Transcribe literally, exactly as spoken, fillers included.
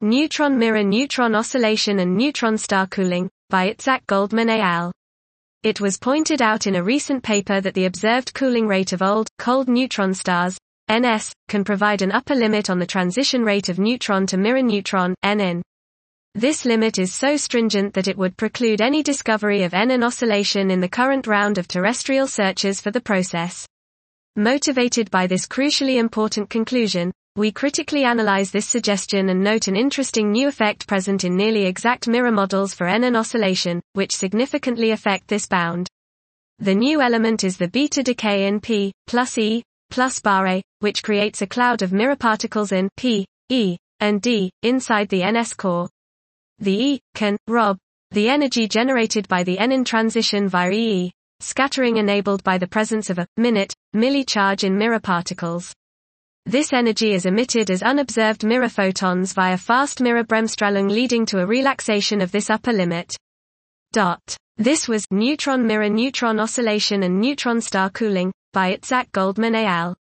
Neutron mirror neutron oscillation and neutron star cooling, by Itzhak Goldman et al. It was pointed out in a recent paper that the observed cooling rate of old, cold neutron stars, N S, can provide an upper limit on the transition rate of neutron to mirror neutron, N N. This limit is so stringent that it would preclude any discovery of N N oscillation in the current round of terrestrial searches for the process. Motivated by this crucially important conclusion, we critically analyze this suggestion and note an interesting new effect present in nearly exact mirror models for N N oscillation, which significantly affect this bound. The new element is the beta decay in P, plus E, plus bar A, which creates a cloud of mirror particles in P, E, and D, inside the N S core. The E can rob the energy generated by the N N transition via E E, scattering enabled by the presence of a minute milli charge in mirror particles. This energy is emitted as unobserved mirror photons via fast mirror bremsstrahlung, leading to a relaxation of this upper limit. Dot. This was Neutron mirror neutron oscillation and neutron star cooling, by Itzhak Goldman et al.